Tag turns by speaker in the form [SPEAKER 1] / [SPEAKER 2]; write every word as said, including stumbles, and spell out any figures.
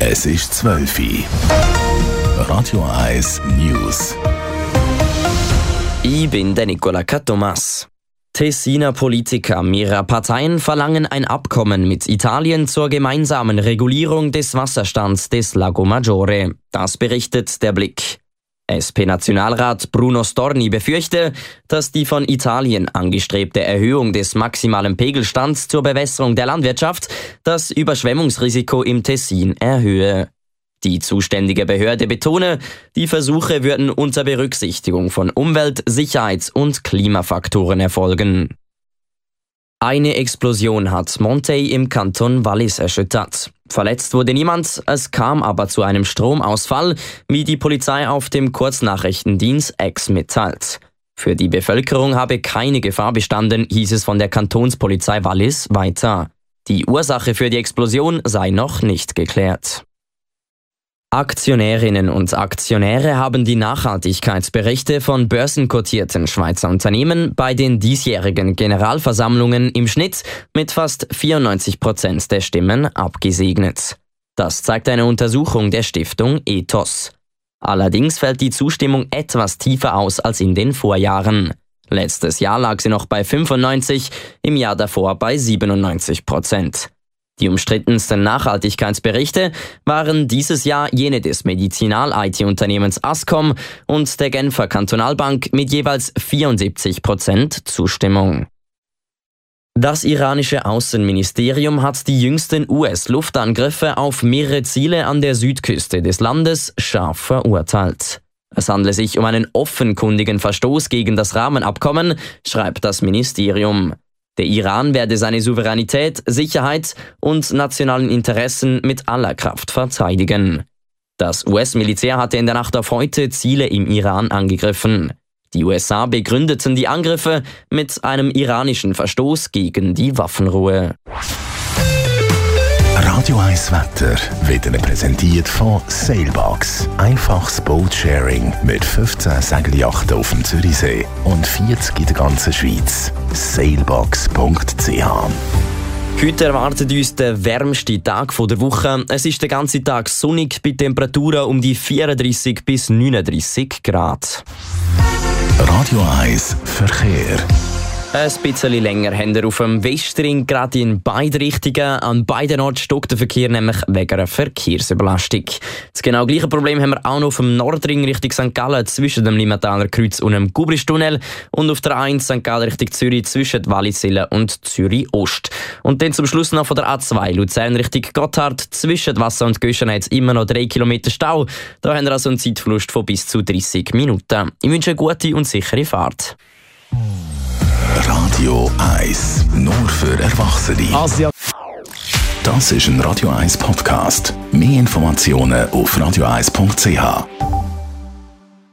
[SPEAKER 1] Es ist zwölf Uhr. Radio eins News.
[SPEAKER 2] Ich bin der Nicola Catomas. Tessiner Politiker mehrerer Parteien verlangen ein Abkommen mit Italien zur gemeinsamen Regulierung des Wasserstands des Lago Maggiore. Das berichtet der Blick. S P-Nationalrat Bruno Storni befürchte, dass die von Italien angestrebte Erhöhung des maximalen Pegelstands zur Bewässerung der Landwirtschaft das Überschwemmungsrisiko im Tessin erhöhe. Die zuständige Behörde betone, die Versuche würden unter Berücksichtigung von Umwelt-, Sicherheits- und Klimafaktoren erfolgen. Eine Explosion hat Monthey im Kanton Wallis erschüttert. Verletzt wurde niemand, es kam aber zu einem Stromausfall, wie die Polizei auf dem Kurznachrichtendienst X mitteilt. Für die Bevölkerung habe keine Gefahr bestanden, hieß es von der Kantonspolizei Wallis weiter. Die Ursache für die Explosion sei noch nicht geklärt. Aktionärinnen und Aktionäre haben die Nachhaltigkeitsberichte von börsenkotierten Schweizer Unternehmen bei den diesjährigen Generalversammlungen im Schnitt mit fast vierundneunzig Prozent der Stimmen abgesegnet. Das zeigt eine Untersuchung der Stiftung Ethos. Allerdings fällt die Zustimmung etwas tiefer aus als in den Vorjahren. Letztes Jahr lag sie noch bei fünfundneunzig, im Jahr davor bei siebenundneunzig Prozent. Die umstrittensten Nachhaltigkeitsberichte waren dieses Jahr jene des Medizinal-I T-Unternehmens Ascom und der Genfer Kantonalbank mit jeweils vierundsiebzig Prozent Zustimmung. Das iranische Außenministerium hat die jüngsten U S-Luftangriffe auf mehrere Ziele an der Südküste des Landes scharf verurteilt. Es handle sich um einen offenkundigen Verstoß gegen das Rahmenabkommen, schreibt das Ministerium. Der Iran werde seine Souveränität, Sicherheit und nationalen Interessen mit aller Kraft verteidigen. Das U S-Militär hatte in der Nacht auf heute Ziele im Iran angegriffen. Die U S A begründeten die Angriffe mit einem iranischen Verstoß gegen die Waffenruhe.
[SPEAKER 1] Radio eins Wetter wird Ihnen präsentiert von Sailbox. Einfaches Boatsharing mit fünfzehn Segelyachten auf dem Zürichsee und vierzig in der ganzen Schweiz. sailbox punkt c h.
[SPEAKER 2] Heute erwartet uns der wärmste Tag der Woche. Es ist den ganzen Tag sonnig bei Temperaturen um die vierunddreissig bis neununddreissig Grad.
[SPEAKER 1] Radio eins Verkehr.
[SPEAKER 2] Ein bisschen länger haben wir auf dem Westring gerade in beide Richtungen. An beiden Orten stockt der Verkehr nämlich wegen einer Verkehrsüberlastung. Das genau gleiche Problem haben wir auch noch auf dem Nordring Richtung Sankt Gallen zwischen dem Limmataler Kreuz und dem Gubristunnel und auf der eins Sankt Gallen Richtung Zürich zwischen Wallisellen und Zürich Ost. Und dann zum Schluss noch von der A zwei Luzern Richtung Gotthard zwischen Wasser und Göschen hat es immer noch drei Kilometer Stau. Da haben wir also einen Zeitverlust von bis zu dreissig Minuten. Ich wünsche eine gute und sichere Fahrt.
[SPEAKER 1] Radio eins, nur für Erwachsene.
[SPEAKER 3] Asia.
[SPEAKER 1] Das ist ein Radio eins Podcast. Mehr Informationen auf radio eins punkt c h.